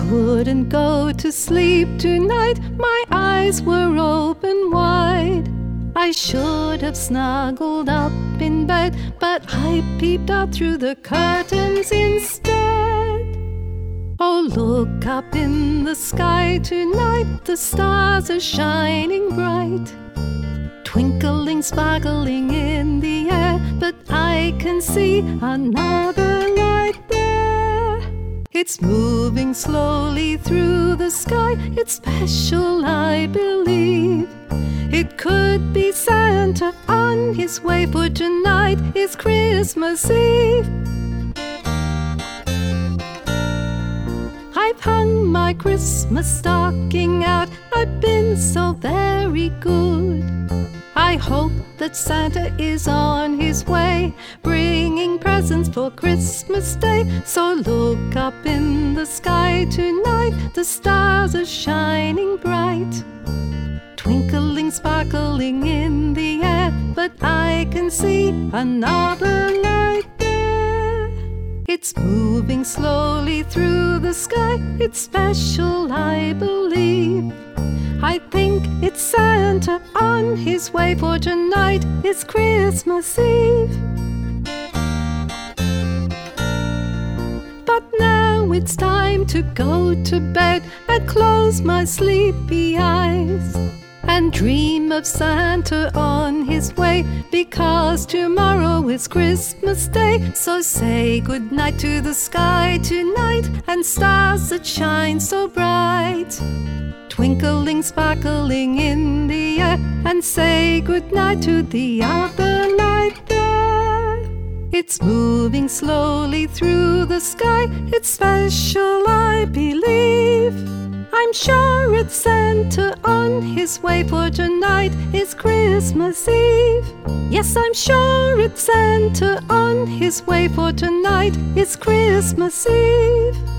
couldn't go to sleep tonight. My eyes were open wide. I should have snuggled up in bed, but I peeped out through the curtains instead. Oh, look up in the sky tonight. The stars are shining bright, twinkling, sparkling in the air. But I can see another light there. It's moving slowly through the sky. It's special, I believe. It could be Santa on his way, for tonight is Christmas Eve. I've hung my Christmas stocking out. I've been so very good. I hope that Santa is on his way, bringing presents for Christmas Day. So look up in the sky tonight. The stars are shining bright, twinkling, sparkling in the air. But I can see another light there. It's moving slowly through the sky. It's special, I believe. I think it's Santa on his way, for tonight is Christmas Eve. But now it's time to go to bed and close my sleepy eyes and dream of Santa on his way, because tomorrow is Christmas Day. So say goodnight to the sky tonight and stars that shine so bright, twinkling, sparkling in the air. And say goodnight to the other light there. It's moving slowly through the sky. It's special, I believe. I'm sure it's Santa on his way, for tonight is Christmas Eve. Yes, I'm sure it's Santa on his way, for tonight is Christmas Eve.